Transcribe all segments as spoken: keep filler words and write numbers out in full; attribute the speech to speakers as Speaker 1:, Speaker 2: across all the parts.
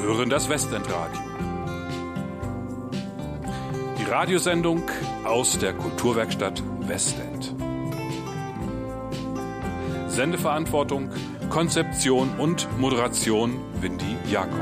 Speaker 1: hören das Westendradio. Die Radiosendung aus der Kulturwerkstatt Westend. Sendeverantwortung, Konzeption und Moderation Windy Jakob.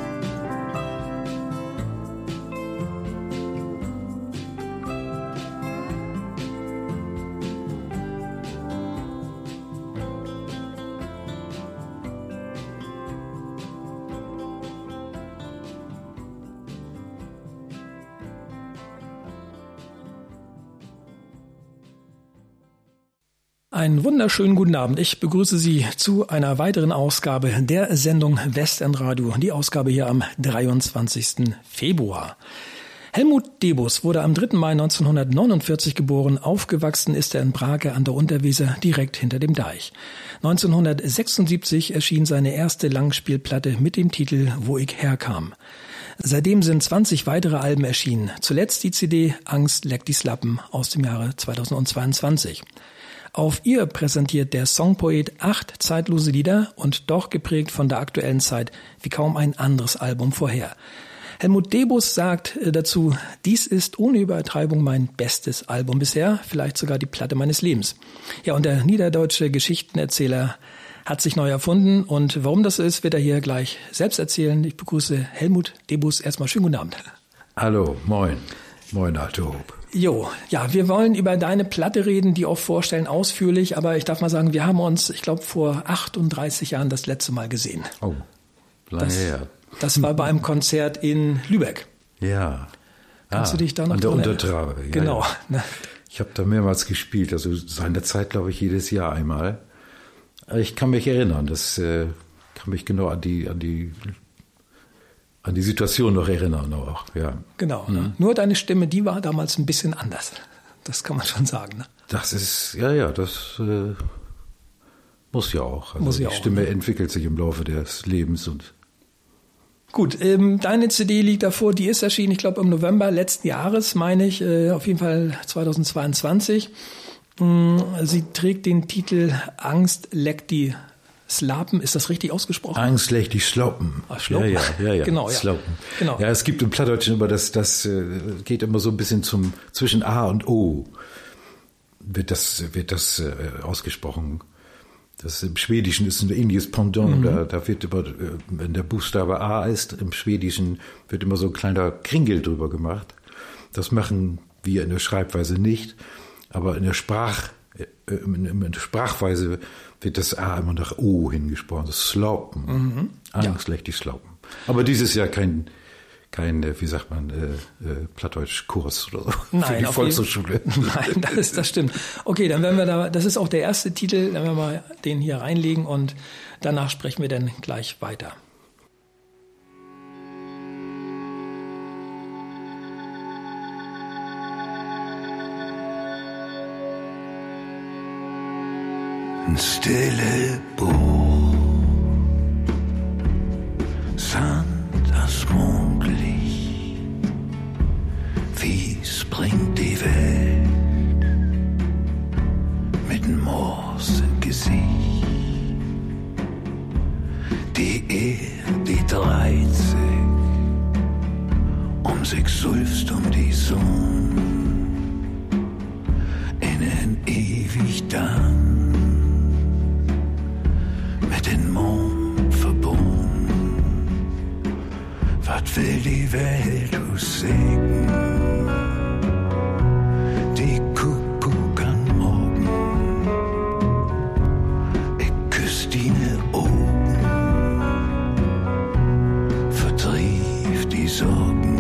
Speaker 2: Einen wunderschönen guten Abend. Ich begrüße Sie zu einer weiteren Ausgabe der Sendung Westendradio, die Ausgabe hier am dreiundzwanzigsten Februar. Helmut Debus wurde am dritten Mai neunzehnhundertneunundvierzig geboren. Aufgewachsen ist er in Brake an der Unterweser, direkt hinter dem Deich. neunzehnhundertsechsundsiebzig erschien seine erste Langspielplatte mit dem Titel »Wo ich herkam«. Seitdem sind zwanzig weitere Alben erschienen. Zuletzt die C D »Angst leckt die Slappen« aus dem Jahre zweitausendzweiundzwanzig. Auf ihr präsentiert der Songpoet acht zeitlose Lieder und doch geprägt von der aktuellen Zeit wie kaum ein anderes Album vorher. Helmut Debus sagt dazu, dies ist ohne Übertreibung mein bestes Album bisher, vielleicht sogar die Platte meines Lebens. Ja, und der niederdeutsche Geschichtenerzähler hat sich neu erfunden und warum das so ist, wird er hier gleich selbst erzählen. Ich begrüße Helmut Debus. Erstmal schönen guten Abend.
Speaker 3: Hallo, moin. Moin, Alto.
Speaker 2: Jo, ja, wir wollen über deine Platte reden, die auch vorstellen, ausführlich, aber ich darf mal sagen, wir haben uns, ich glaube, vor achtunddreißig Jahren das letzte Mal gesehen.
Speaker 3: Oh, lange
Speaker 2: das,
Speaker 3: her.
Speaker 2: Das war bei einem Konzert in Lübeck.
Speaker 3: Ja.
Speaker 2: Kannst
Speaker 3: ah,
Speaker 2: du dich da noch
Speaker 3: an der
Speaker 2: dran
Speaker 3: Untertrabe. Ja,
Speaker 2: genau.
Speaker 3: Ja. Ich habe da mehrmals gespielt, also seinerzeit, glaube ich, jedes Jahr einmal. Ich kann mich erinnern, das äh, kann mich genau an die, an die An die Situation noch erinnern auch, ja.
Speaker 2: Genau. Mhm. Nur deine Stimme, die war damals ein bisschen anders. Das kann man schon sagen. Ne?
Speaker 3: Das ist, ja, ja, das äh, muss ja auch. Also
Speaker 2: muss ja
Speaker 3: die
Speaker 2: auch,
Speaker 3: Stimme
Speaker 2: ne?
Speaker 3: entwickelt sich im Laufe des Lebens. Und
Speaker 2: Gut, ähm, deine C D liegt davor, die ist erschienen, ich glaube im November letzten Jahres, meine ich, äh, auf jeden Fall zweitausendzweiundzwanzig. Ähm, sie trägt den Titel Angst leckt die Slapen, ist das richtig ausgesprochen?
Speaker 3: Angst leckt die Sloppen.
Speaker 2: Ach, Sloppen.
Speaker 3: Ja, ja, ja, ja.
Speaker 2: Genau, ja.
Speaker 3: Sloppen.
Speaker 2: Genau.
Speaker 3: Ja, es gibt im Plattdeutschen immer das, das äh, geht immer so ein bisschen zum, zwischen A und O wird das, wird das äh, ausgesprochen. Das im Schwedischen ist ein ähnliches Pendant. Mhm. Da, da wird immer, äh, wenn der Buchstabe A ist, im Schwedischen wird immer so ein kleiner Kringel drüber gemacht. Das machen wir in der Schreibweise nicht, aber in der Sprach, äh, in, in der Sprachweise wird das A immer nach O hingesprochen, das Slopen.
Speaker 2: Mhm.
Speaker 3: Angst leckt die Sloppen. Aber dieses Jahr kein, kein, wie sagt man, äh, äh, Plattdeutsch-Kurs oder so.
Speaker 2: Nein,
Speaker 3: für die
Speaker 2: auf
Speaker 3: Volkshochschule.
Speaker 2: Jeden, nein, das, ist, das stimmt. Okay, dann werden wir da, das ist auch der erste Titel, dann werden wir mal den hier reinlegen und danach sprechen wir dann gleich weiter.
Speaker 4: Ein stille Boot, Sand das Mondlicht, wie springt die Welt mit dem Moors im Gesicht. Die Erde, die dreht sich, um sich sulfst um die Sonne, innen ewig dann. Mit dem Mond verbunden, was will die Welt uns singen? Die Kuckuck am Morgen, ich küss deine Augen, vertrieb die Sorgen,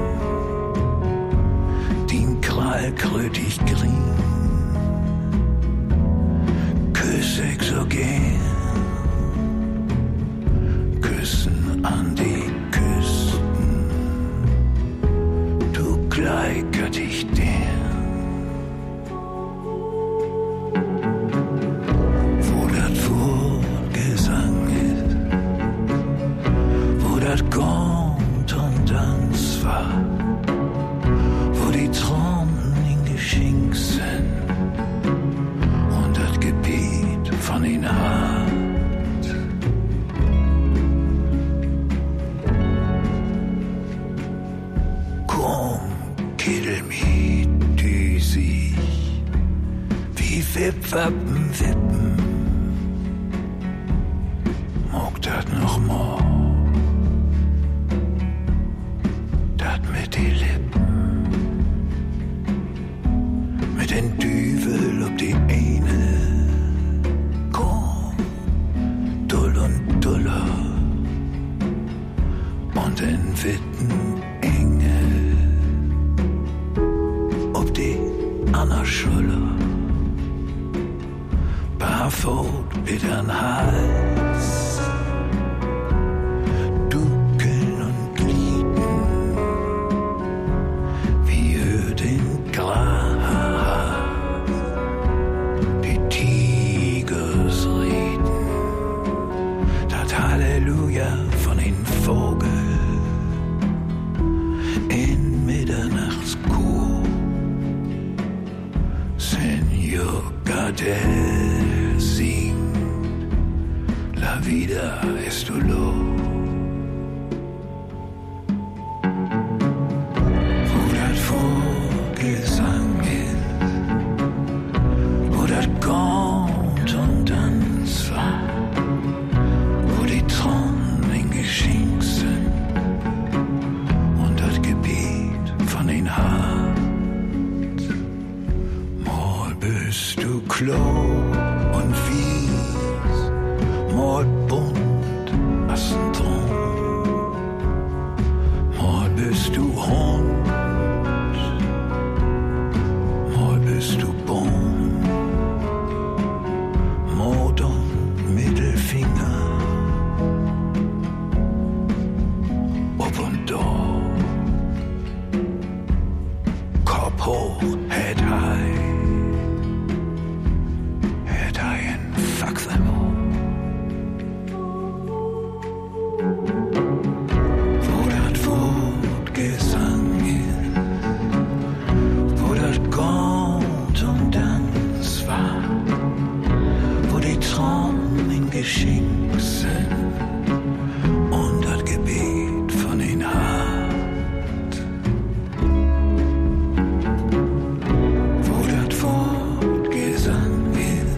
Speaker 4: den Krall krötig grün, küss ich so gern. An die Küsten, du gleicher dich der, wo das Wohlgesang ist, wo das Gond und Tanz war, wo die Träume in Geschenk sind und das Gebiet von ihnen hat. Wappen wippen, mag dat noch mal, dat mit die Lippen, mit den Düvel ob die eine, komm, dull und duller, und den Witten Engel, ob die Anna Schuller, barfoot wie den Hals, Ducken und Glieden, wie über den Gras, die Tigers reden, das Halleluja von den Vogel in Mitternachtskur, Senor Gardel singt La vida es dolor. Wo dat Vogelgesang ist, wo dat Gott und Tanz war, wo die Tränen geschenkt sind und das Gebet von den Haaren. Mal bist du klar und wies, mal bunt als ein Traum, mal bist du Hund, mal bist du Baum, Mord und Mittelfinger, ob und da, Kopf hoch, head high. Fuck them all. Wo dat Wortgesang ist, wo dat Gott und Tanz war, wo die Tränen geschenkt sind und das Gebet von den Hart. Wo dat Wortgesang ist,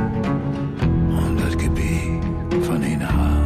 Speaker 4: von den Haaren.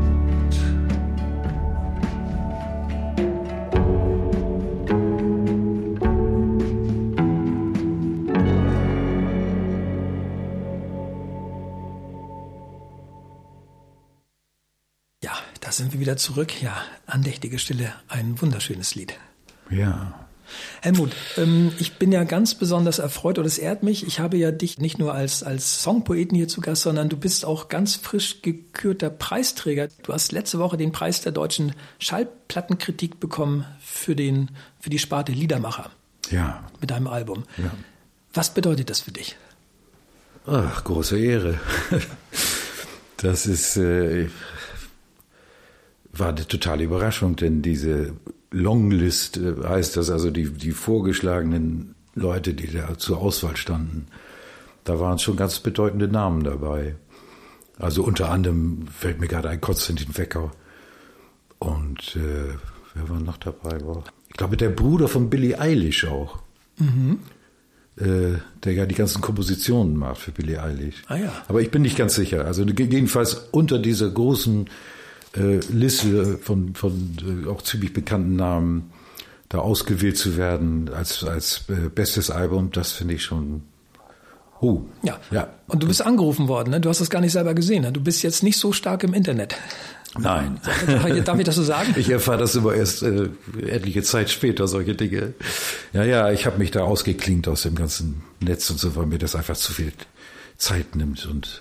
Speaker 2: Ja, da sind wir wieder zurück. Ja, andächtige Stille, ein wunderschönes Lied.
Speaker 3: Ja.
Speaker 2: Helmut, ähm, ich bin ja ganz besonders erfreut, oder es ehrt mich, ich habe ja dich nicht nur als, als Songpoeten hier zu Gast, sondern du bist auch ganz frisch gekürter Preisträger. Du hast letzte Woche den Preis der deutschen Schallplattenkritik bekommen für, den, für die Sparte Liedermacher.
Speaker 3: Ja.
Speaker 2: Mit deinem Album.
Speaker 3: Ja.
Speaker 2: Was bedeutet das für dich?
Speaker 3: Ach, große Ehre. Das ist, äh, war eine totale Überraschung, denn diese Longlist heißt das, also die, die vorgeschlagenen Leute, die da zur Auswahl standen, da waren schon ganz bedeutende Namen dabei. Also unter anderem fällt mir gerade ein Konstantin Wecker. Und äh, wer war noch dabei? Ich glaube, der Bruder von Billie Eilish auch. Mhm. Äh, der ja die ganzen Kompositionen macht für Billie Eilish.
Speaker 2: Ah, ja.
Speaker 3: Aber ich bin nicht ganz sicher. Also jedenfalls unter dieser großen Äh, Liste von, von äh, auch ziemlich bekannten Namen da ausgewählt zu werden als, als äh, bestes Album, das finde ich schon huh.
Speaker 2: Ja.
Speaker 3: ja.
Speaker 2: Und du bist angerufen worden, ne? Du hast das gar nicht selber gesehen, ne? Du bist jetzt nicht so stark im Internet.
Speaker 3: Nein.
Speaker 2: Darf ich das so sagen?
Speaker 3: Ich erfahre das immer erst äh, etliche Zeit später, solche Dinge. Ja, ja, ich habe mich da ausgeklingt aus dem ganzen Netz und so, weil mir das einfach zu viel Zeit nimmt und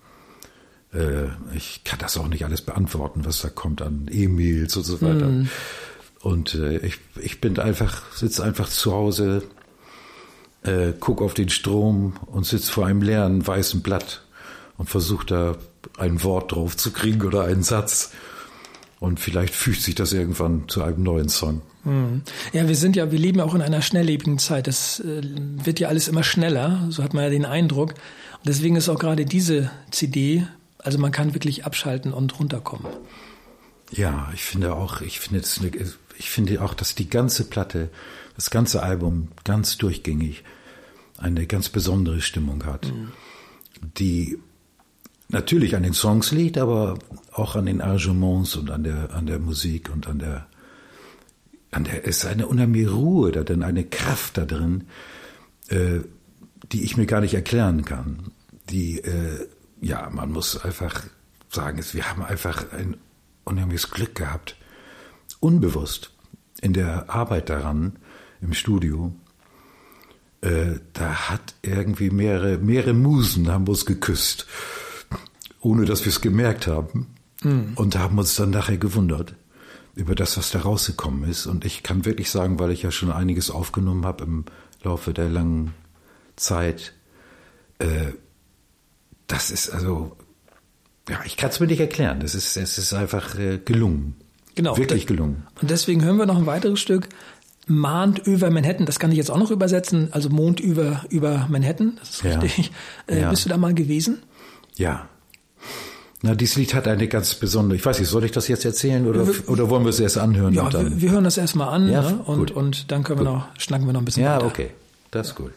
Speaker 3: ich kann das auch nicht alles beantworten, was da kommt an E-Mails und so weiter. Mm. Und äh, ich, ich bin einfach, sitze einfach zu Hause, äh, guck auf den Strom und sitze vor einem leeren weißen Blatt und versuche da ein Wort drauf zu kriegen oder einen Satz. Und vielleicht fügt sich das irgendwann zu einem neuen Song.
Speaker 2: Mm. Ja, wir sind ja, wir leben ja auch in einer schnelllebigen Zeit. Das äh, wird ja alles immer schneller, so hat man ja den Eindruck. Und deswegen ist auch gerade diese C D, also man kann wirklich abschalten und runterkommen.
Speaker 3: Ja, ich finde auch, ich finde es, ich finde auch, dass die ganze Platte, das ganze Album ganz durchgängig eine ganz besondere Stimmung hat, mhm. die natürlich an den Songs liegt, aber auch an den Arrangements und an der, an der Musik und an der, an der, es ist eine unheimliche Ruhe da drin, eine Kraft da drin, äh, die ich mir gar nicht erklären kann. Die, äh, ja, man muss einfach sagen, wir haben einfach ein unheimliches Glück gehabt, unbewusst in der Arbeit daran, im Studio. Äh, da hat irgendwie mehrere, mehrere Musen haben uns geküsst, ohne dass wir es gemerkt haben, mhm. und haben uns dann nachher gewundert über das, was da rausgekommen ist. Und ich kann wirklich sagen, weil ich ja schon einiges aufgenommen habe im Laufe der langen Zeit, äh, das ist also, ja, ich kann es mir nicht erklären. Das ist, es ist einfach äh, gelungen.
Speaker 2: Genau.
Speaker 3: Wirklich gelungen.
Speaker 2: Und deswegen hören wir noch ein weiteres Stück. Mahnt über Manhattan, das kann ich jetzt auch noch übersetzen, also Mond über, über Manhattan, das ist
Speaker 3: ja.
Speaker 2: richtig. Äh,
Speaker 3: ja.
Speaker 2: Bist du da mal gewesen?
Speaker 3: Ja. Na, dieses Lied hat eine ganz besondere, ich weiß nicht, soll ich das jetzt erzählen oder, wir, oder wollen wir es erst anhören?
Speaker 2: Ja,
Speaker 3: und dann?
Speaker 2: Wir, wir hören das erstmal an,
Speaker 3: ja,
Speaker 2: ne? und, und dann können wir noch, schnacken wir noch ein bisschen
Speaker 3: ja,
Speaker 2: weiter.
Speaker 3: Ja, okay, das ist gut.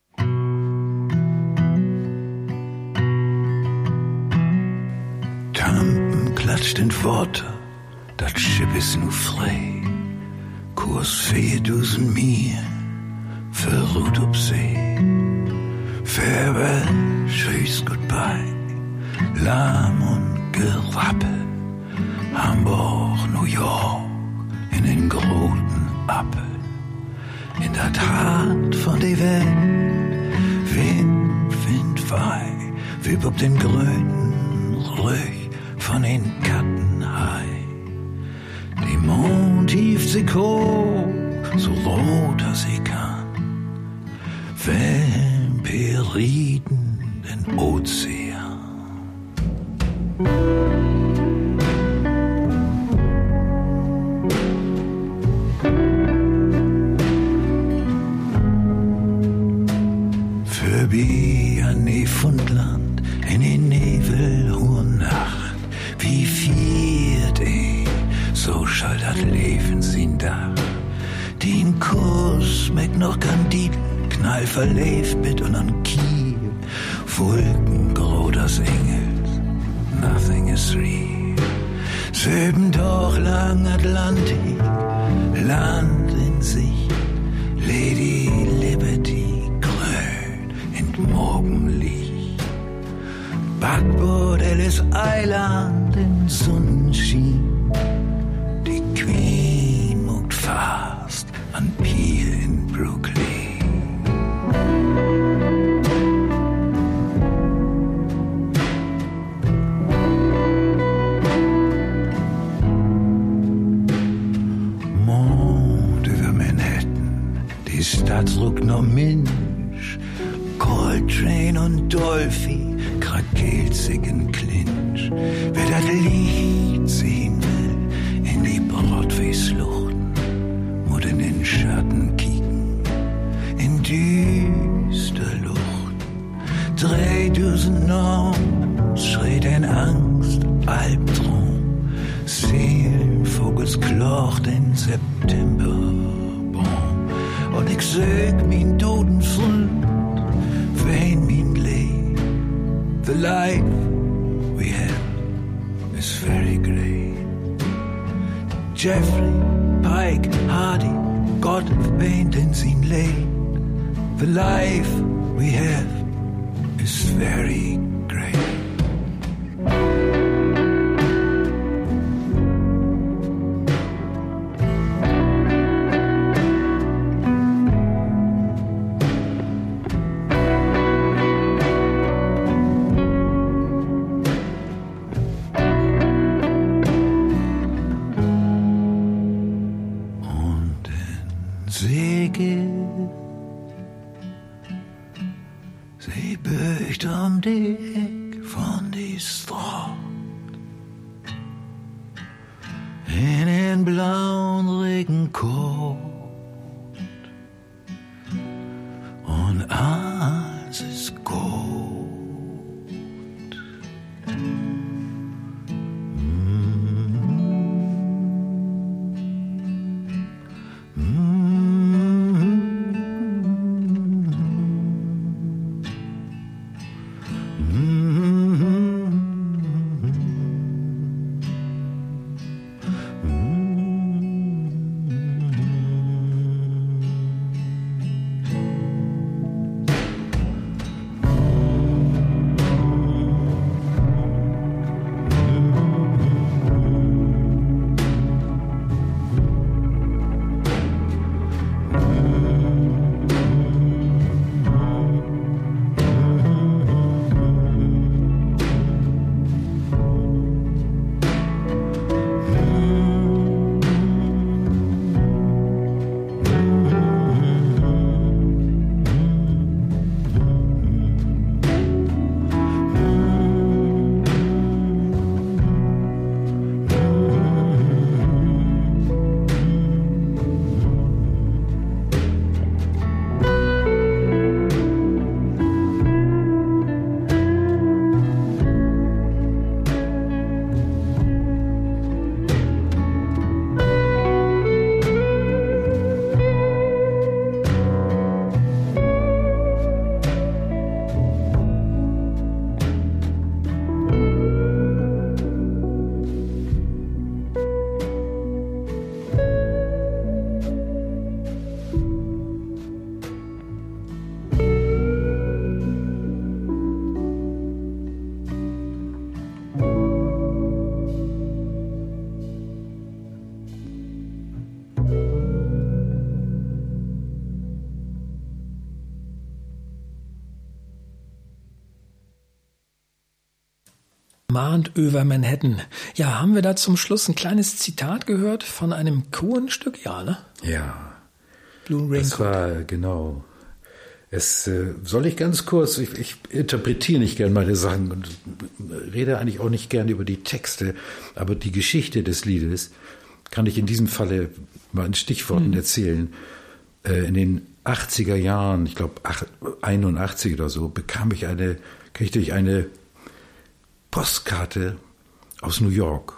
Speaker 4: Tampen klatscht in Worte, das Schiff ist nu frei. Kurs viertausend Mil, verruht ob See. Farewell, tschüss, goodbye, Lahm und Gerappel. Hamburg, New York, in den großen Appel. In der Tat von der Welt, Wind, Wind wei, wie ob den grünen Rüch von den Kattenhai. Die Mond hieft sich hoch, so rot als sie kann. Vampiriden den Ozean. Förbi an Neufundland, in den Nebel hohen Nacht, wie viert eh, so schall dat Leben sin Dach. Den Kurs meck noch Kandiden, knall verlebt mit und an Kiel, Wolkengrau das Engels, nothing is real. Söben doch lang Atlantik, Land in Sicht, Lady Liberty, grün in Morgenlicht. Backboard Ellis Island in Sonnenschein, die Queen muckt fast an Pier in Brooklyn. Mond über Manhattan, die Stadt ruckt noch Mensch, Coltrane und Dolphy, krakeelt sich in Clinch. Wer das Licht sehen will, in die Broadway-Schluchten, muss in den Schatten kicken, in düster Luft. Dreitausend Norms schreit in Angst, Albtraum, Seelenvogels klocht in Septemberbaum. Und ich sög min toten Freund, wen min Leben. The life we have is very great. Jeffrey, Pike, Hardy, Gott erwähnt in sein Leben. The life we have is very great. Sie böcht um die Eck von die Straat. In den blauen Regencoat. Und alles ist gut.
Speaker 2: Command over Manhattan. Ja, haben wir da zum Schluss ein kleines Zitat gehört von einem Cohen-Stück? Ja, ne?
Speaker 3: Ja.
Speaker 2: Blue Raincoat.
Speaker 3: Das war, genau. Es äh, soll ich ganz kurz, ich, ich interpretiere nicht gern meine Sachen und rede eigentlich auch nicht gern über die Texte, aber die Geschichte des Liedes kann ich in diesem Falle mal in Stichworten mhm. erzählen. Äh, in den achtziger Jahren, ich glaube einundachtzig oder so, bekam ich eine, kriegte ich eine Postkarte aus New York.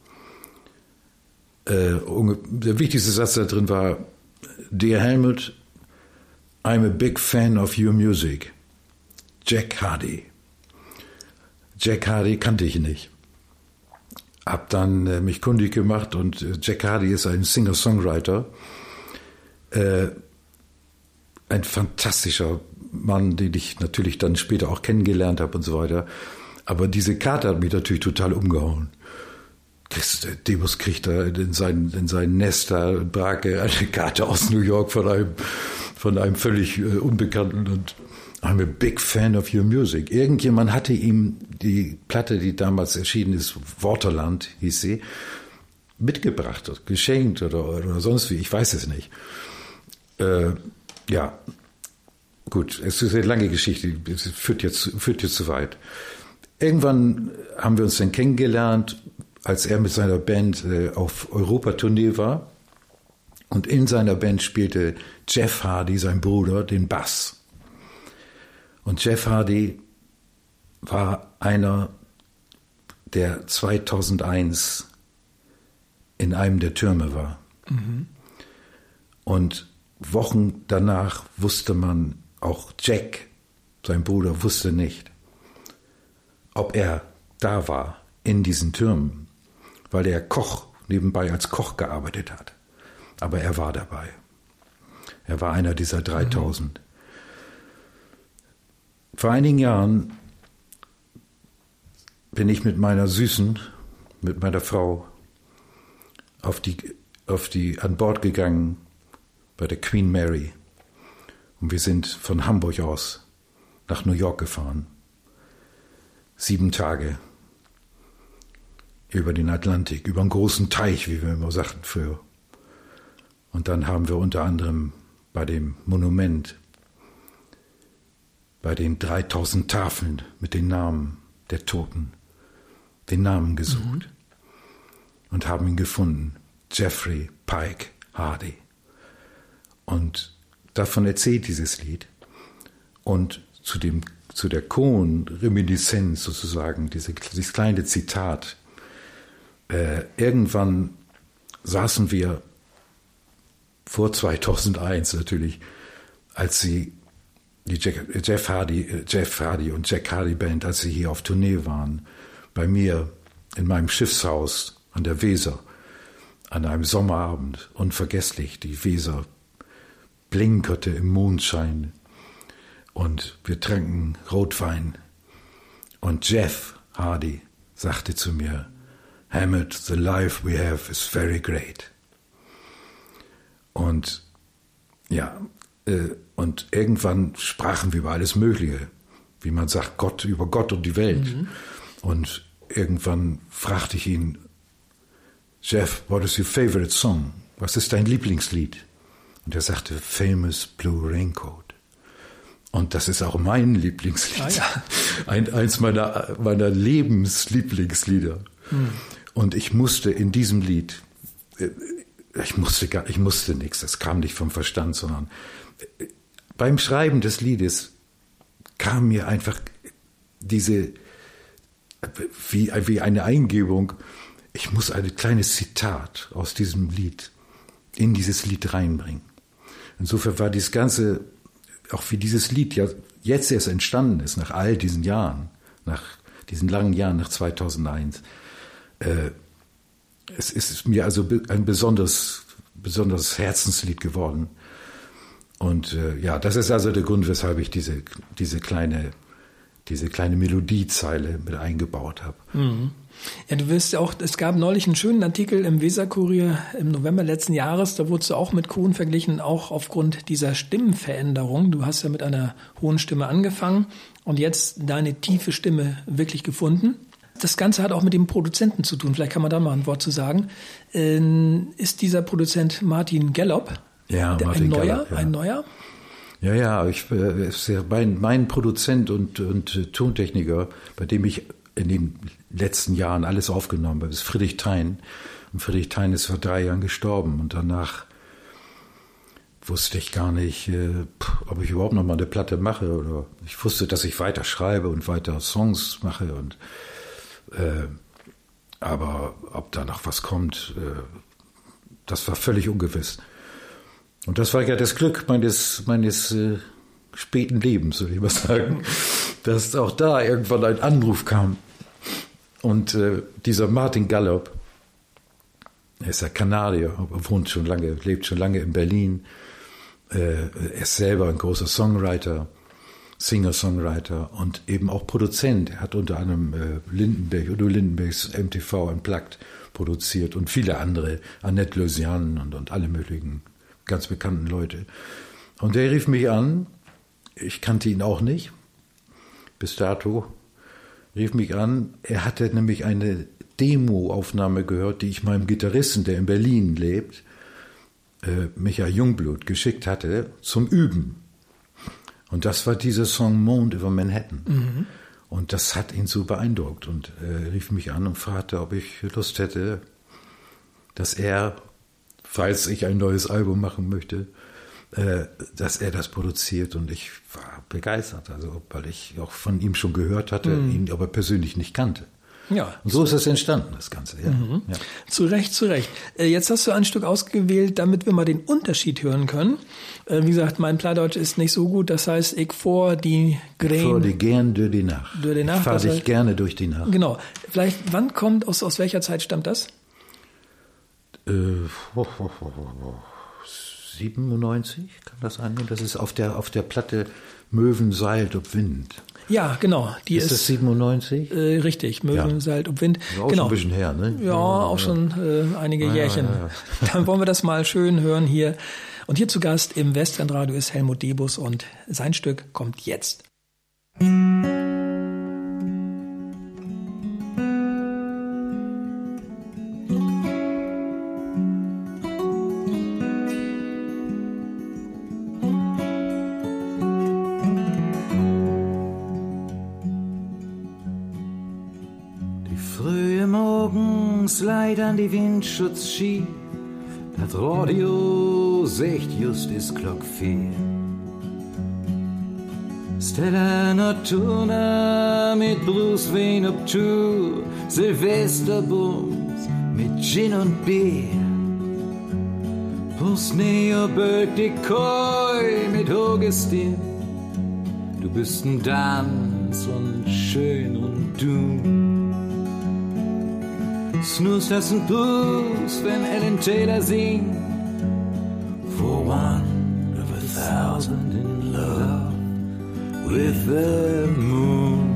Speaker 3: Äh, der wichtigste Satz da drin war: Dear Helmut, I'm a big fan of your music. Jack Hardy. Jack Hardy kannte ich nicht. Hab dann äh, mich kundig gemacht und äh, Jack Hardy ist ein Singer-Songwriter. Äh, ein fantastischer Mann, den ich natürlich dann später auch kennengelernt habe und so weiter. Aber diese Karte hat mich natürlich total umgehauen. Demos kriegt da in sein, in sein Nest da in Brake eine Karte aus New York von einem, von einem völlig äh, Unbekannten und I'm a big fan of your music. Irgendjemand hatte ihm die Platte, die damals erschienen ist, Waterland hieß sie, mitgebracht, geschenkt oder, oder sonst wie, ich weiß es nicht. Äh, ja, gut, es ist eine lange Geschichte, es führt jetzt, führt jetzt zu weit. Irgendwann haben wir uns dann kennengelernt, als er mit seiner Band äh, auf Europatournee war. Und in seiner Band spielte Jeff Hardy, sein Bruder, den Bass. Und Jeff Hardy war einer, der zweitausendeins in einem der Türme war. Mhm. Und Wochen danach wusste man, auch Jack, sein Bruder, wusste nicht, ob er da war in diesen Türmen, weil er Koch nebenbei als Koch gearbeitet hat. Aber er war dabei. Er war einer dieser dreitausend. Mhm. Vor einigen Jahren bin ich mit meiner Süßen, mit meiner Frau auf die, auf die, an Bord gegangen bei der Queen Mary. Und wir sind von Hamburg aus nach New York gefahren. Sieben Tage über den Atlantik, über einen großen Teich, wie wir immer sagten früher. Und dann haben wir unter anderem bei dem Monument, bei den dreitausend Tafeln mit den Namen der Toten, den Namen gesucht mhm. und haben ihn gefunden. Jeffrey Pike Hardy. Und davon erzählt dieses Lied. Und zu dem, zu der Cohen-Reminiszenz sozusagen, diese, dieses kleine Zitat. Äh, irgendwann saßen wir vor zweitausendeins natürlich, als sie die Jack, Jeff Hardy, Jeff Hardy und Jack Hardy Band, als sie hier auf Tournee waren, bei mir in meinem Schiffshaus an der Weser, an einem Sommerabend, unvergesslich, die Weser blinkerte im Mondschein und wir tranken Rotwein und Jeff Hardy sagte zu mir, Hammett, the life we have is very great. Und ja, äh, und irgendwann sprachen wir über alles Mögliche, wie man sagt, Gott, über Gott und die Welt. Mhm. Und irgendwann fragte ich ihn, Jeff, what is your favorite song? Was ist dein Lieblingslied? Und er sagte, Famous Blue Raincoat. Und das ist auch mein Lieblingslied. Ah, ja. Ein, eins meiner, meiner Lebenslieblingslieder. Mhm. Und ich musste in diesem Lied, ich musste gar, ich musste nichts, das kam nicht vom Verstand, sondern beim Schreiben des Liedes kam mir einfach diese, wie, wie eine Eingebung, ich muss ein kleines Zitat aus diesem Lied in dieses Lied reinbringen. Insofern war dieses Ganze, auch wie dieses Lied ja jetzt erst entstanden ist, nach all diesen Jahren, nach diesen langen Jahren, nach zweitausendeins, äh, es ist mir also ein besonderes, besonderes Herzenslied geworden. Und äh, ja, das ist also der Grund, weshalb ich diese, diese kleine, diese kleine Melodiezeile mit eingebaut habe.
Speaker 2: Mhm. Ja, du wirst auch, es gab neulich einen schönen Artikel im Weser-Kurier im November letzten Jahres, da wurdest du auch mit Cohen verglichen, auch aufgrund dieser Stimmenveränderung. Du hast ja mit einer hohen Stimme angefangen und jetzt deine tiefe Stimme wirklich gefunden. Das Ganze hat auch mit dem Produzenten zu tun. Vielleicht kann man da mal ein Wort zu sagen. Ähm, ist dieser Produzent Martin Gallop?
Speaker 3: Ja,
Speaker 2: der,
Speaker 3: Martin
Speaker 2: ein neuer,
Speaker 3: Gallop, ja.
Speaker 2: ein neuer?
Speaker 3: Ja, ja, ich, äh, ist ja mein, mein Produzent und, und äh, Tontechniker, bei dem ich in den letzten Jahren alles aufgenommen habe, ist Friedrich Thein. Und Friedrich Thein ist vor drei Jahren gestorben und danach wusste ich gar nicht, äh, ob ich überhaupt noch mal eine Platte mache oder ich wusste, dass ich weiter schreibe und weiter Songs mache und äh, aber ob da noch was kommt, äh, das war völlig ungewiss. Und das war ja das Glück meines meines äh, späten Lebens, würde ich mal sagen, dass auch da irgendwann ein Anruf kam und äh, dieser Martin Gallop, er ist ja Kanadier, wohnt schon lange, lebt schon lange in Berlin. Er ist selber ein großer Songwriter, Singer-Songwriter und eben auch Produzent. Er hat unter anderem Lindenberg, Udo Lindenbergs M T V Unplugged produziert und viele andere, Annette Lausiane und, und alle möglichen ganz bekannten Leute. Und der rief mich an, ich kannte ihn auch nicht, bis dato, rief mich an, er hatte nämlich eine Demo-Aufnahme gehört, die ich meinem Gitarristen, der in Berlin lebt, äh, Michael Jungblut, geschickt hatte zum Üben. Und das war dieser Song Mond über Manhattan. Mhm. Und das hat ihn so beeindruckt und äh, rief mich an und fragte, ob ich Lust hätte, dass er, falls ich ein neues Album machen möchte, äh, dass er das produziert. Und ich war begeistert, also weil ich auch von ihm schon gehört hatte, mhm. ihn aber persönlich nicht kannte.
Speaker 2: Ja.
Speaker 3: Und so ist das entstanden, das Ganze. Ja.
Speaker 2: Mhm.
Speaker 3: Ja.
Speaker 2: Zu Recht, zu Recht. Jetzt hast du ein Stück ausgewählt, damit wir mal den Unterschied hören können. Wie gesagt, mein Plattdeutsch ist nicht so gut, das heißt, ich vor die Grain.
Speaker 3: Ich vor die gern durch die Nacht.
Speaker 2: Durch die Nacht.
Speaker 3: Ich fahre dich
Speaker 2: heißt,
Speaker 3: gerne durch die Nacht.
Speaker 2: Genau. Vielleicht, wann kommt, aus, aus welcher Zeit stammt das?
Speaker 3: Äh, ho, ho, ho, ho. siebenundneunzig, kann das sein? Das ist auf der, auf der Platte Möwen seilt ob Wind.
Speaker 2: Ja, genau. Die ist,
Speaker 3: ist das siebenundneunzig?
Speaker 2: Äh, richtig, Möwen, ja. Seilt ob Wind.
Speaker 3: Auch
Speaker 2: genau.
Speaker 3: schon ein bisschen her, ne?
Speaker 2: Ja, auch ja. schon äh, einige ja, Jährchen. Ja, ja. Dann wollen wir das mal schön hören hier. Und hier zu Gast im Westerndradio ist Helmut Debus und sein Stück kommt jetzt.
Speaker 4: Slide an die Windschutzski, das Radio sagt just ist Glock vier. Stella Nocturna mit Bruce Wayne auf Tour, Silvesterbums mit Gin und Bier. Pusneo Böck die Koi mit Hogestir. Du bist ein Tanz und schön und du. Snooze, das ein Blues, wenn Ellen Taylor singt. For one of a thousand in love with the moon.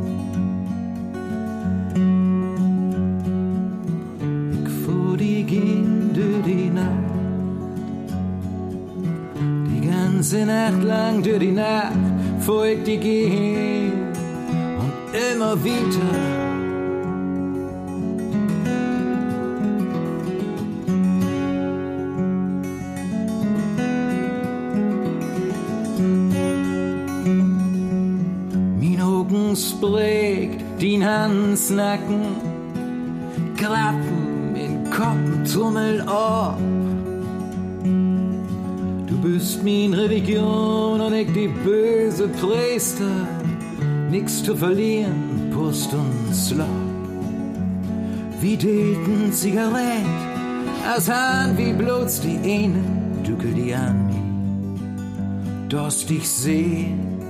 Speaker 4: Ich fuhr die ging durch die Nacht, die ganze Nacht lang durch die Nacht, fuhr ich die ging und immer wieder. Prägt din Hans Nacken, Klappen in Koppen, Tummel ab. Du bist min Religion und ich die böse Priester, nix zu verlieren, Pust und Slop. Wie Dilton Zigarett, als Hahn wie bloß die eine, duckel die an mir, dass dich seh.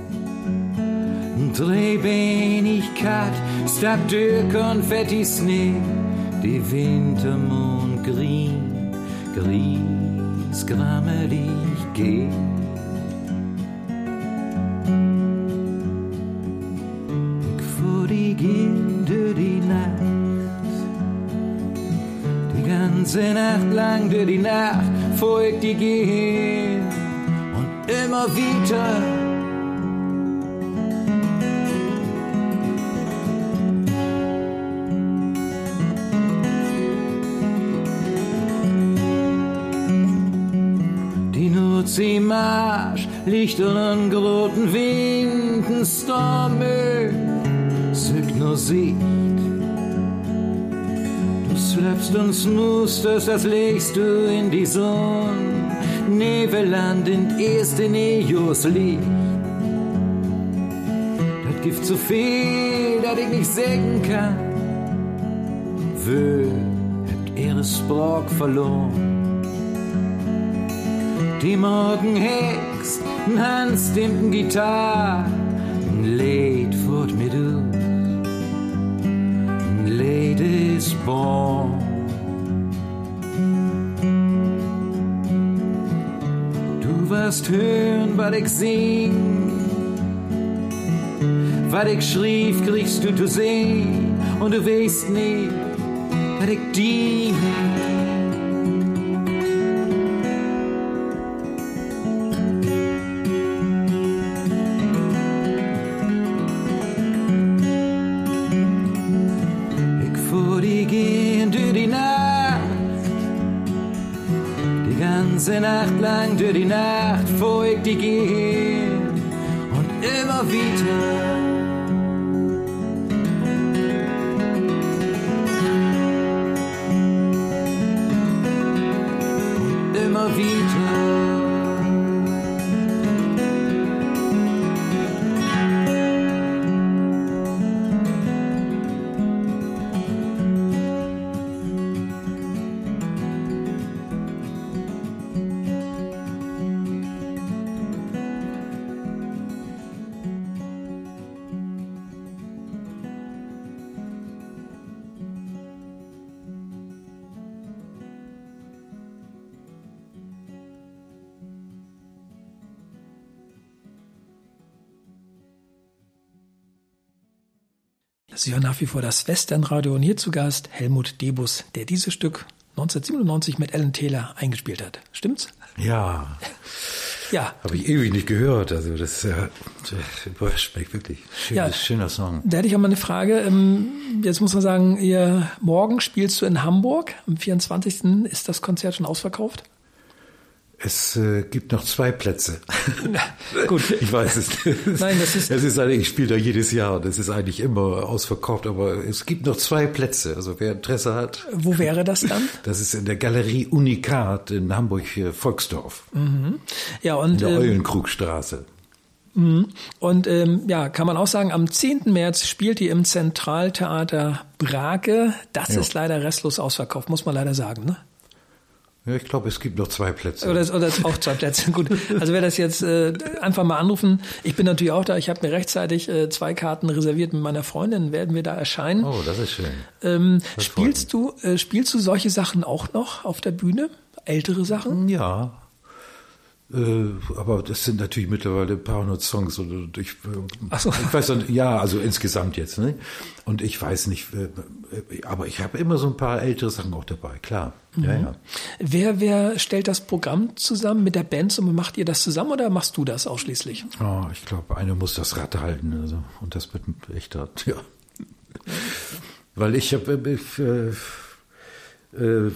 Speaker 4: Drehbenigkeit, stab dür Konfetti Schnee, die Wintermond grün, gries, grammelig geht. Ich fuhr die ging durch die Nacht, die ganze Nacht lang durch die Nacht, fuhr ich die gehen und immer wieder. kurz im Marsch, Lichter und großen Winden, Stormö, sögt nur Sicht. Du schleppst und snustest, das legst du in die Sonne, Nebeland in erste Neos Licht. Das gibt so viel, dass ich nicht sagen kann. Wö, habt ihre Sprach verloren. Die Morgenhex, ein Hans stimmt ein Gitarre, ein Lied fort mit du, ein Lied ist born. Du wirst hören, was ich sing, was ich schrieb, kriegst du zu sehen, und du weißt nicht, was ich dien. Die Nacht lang durch die Nacht folgt die gehen und immer wieder. Und immer wieder.
Speaker 2: Sie hören nach wie vor das Westernradio und hier zu Gast Helmut Debus, der dieses Stück neunzehnhundertsiebenundneunzig mit Alan Taylor eingespielt hat. Stimmt's?
Speaker 3: Ja.
Speaker 2: Ja.
Speaker 3: Habe ich ewig nicht gehört. Also das, äh, das überrascht mich wirklich. Schön,
Speaker 2: ja,
Speaker 3: schöner Song.
Speaker 2: Da hätte ich auch mal eine Frage. Jetzt muss man sagen, ihr, morgen spielst du in Hamburg. Am vierundzwanzigsten ist das Konzert schon ausverkauft?
Speaker 3: Es äh, gibt noch zwei Plätze.
Speaker 2: Na, gut.
Speaker 3: Ich weiß es nicht.
Speaker 2: Nein, das ist.
Speaker 3: Es ist eigentlich, ich spiele da jedes Jahr. Das ist eigentlich immer ausverkauft, aber es gibt noch zwei Plätze. Also wer Interesse hat.
Speaker 2: Wo wäre das dann?
Speaker 3: Das ist in der Galerie Unikat in Hamburg-Volksdorf.
Speaker 2: Mhm. Ja, und.
Speaker 3: In der
Speaker 2: ähm,
Speaker 3: Eulenkrugstraße.
Speaker 2: Mhm. Und ähm, ja, kann man auch sagen, am zehnten März spielt ihr im Zentraltheater Brake. Das
Speaker 3: Ja.
Speaker 2: ist leider restlos ausverkauft, muss man leider sagen, ne?
Speaker 3: Ja, ich glaube, es gibt noch zwei Plätze.
Speaker 2: Oder, oder auch zwei Plätze. Gut. Also wer das jetzt äh, einfach mal anrufen. Ich bin natürlich auch da. Ich habe mir rechtzeitig äh, zwei Karten reserviert mit meiner Freundin. Werden wir da erscheinen?
Speaker 3: Oh, das ist schön.
Speaker 2: Ähm,
Speaker 3: Das
Speaker 2: spielst du äh, spielst du solche Sachen auch noch auf der Bühne? Ältere Sachen?
Speaker 3: Ja. Äh, aber das sind natürlich mittlerweile ein paar hundert Songs. Und ich,
Speaker 2: Ach so.
Speaker 3: ich weiß nicht, ja, also insgesamt jetzt. Ne? Und ich weiß nicht, äh, aber ich habe immer so ein paar ältere Sachen auch dabei, klar. Mhm. Ja, ja.
Speaker 2: Wer, wer stellt das Programm zusammen mit der Band und macht ihr das zusammen oder machst du das ausschließlich?
Speaker 3: Oh, ich glaube, einer muss das Rad halten. Also, und das wird echt hart, ja. Weil ich habe, äh, äh,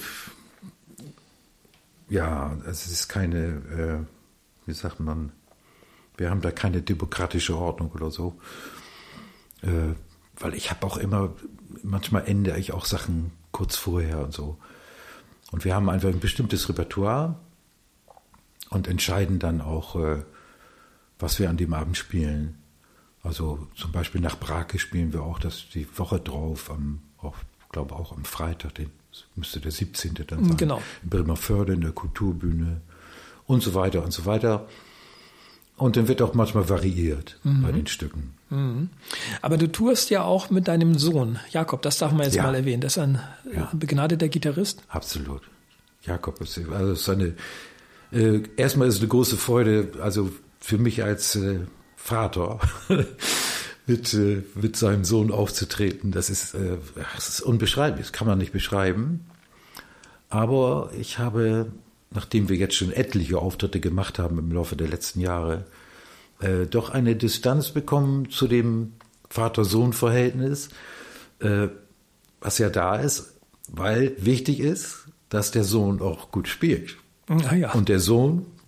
Speaker 3: ja, es ist keine, äh, wie sagt man, wir haben da keine demokratische Ordnung oder so. Äh, weil ich habe auch immer, manchmal ändere ich auch Sachen kurz vorher und so. Und wir haben einfach ein bestimmtes Repertoire und entscheiden dann auch, äh, was wir an dem Abend spielen. Also zum Beispiel nach Brake spielen wir auch das die Woche drauf, am, auch, glaube auch am Freitag, den müsste der siebzehnte dann sein.
Speaker 2: Genau.
Speaker 3: In Bremerförde, in der Kulturbühne und so weiter und so weiter. Und dann wird auch manchmal variiert mhm. bei den Stücken.
Speaker 2: Mhm. Aber du tourst ja auch mit deinem Sohn, Jakob, das darf man jetzt
Speaker 3: ja.
Speaker 2: mal erwähnen. Das ist ein
Speaker 3: ja.
Speaker 2: begnadeter Gitarrist.
Speaker 3: Absolut. Jakob ist, also ist eine, äh, erstmal ist es eine große Freude, also für mich als äh, Vater, mit, äh, mit seinem Sohn aufzutreten. Das ist, äh, das ist unbeschreiblich, das kann man nicht beschreiben. Aber ich habe, nachdem wir jetzt schon etliche Auftritte gemacht haben im Laufe der letzten Jahre, äh, doch eine Distanz bekommen zu dem Vater-Sohn-Verhältnis, äh, was ja da ist, weil wichtig ist, dass der Sohn auch gut spielt.
Speaker 2: Ah, ja.
Speaker 3: Und der Sohn,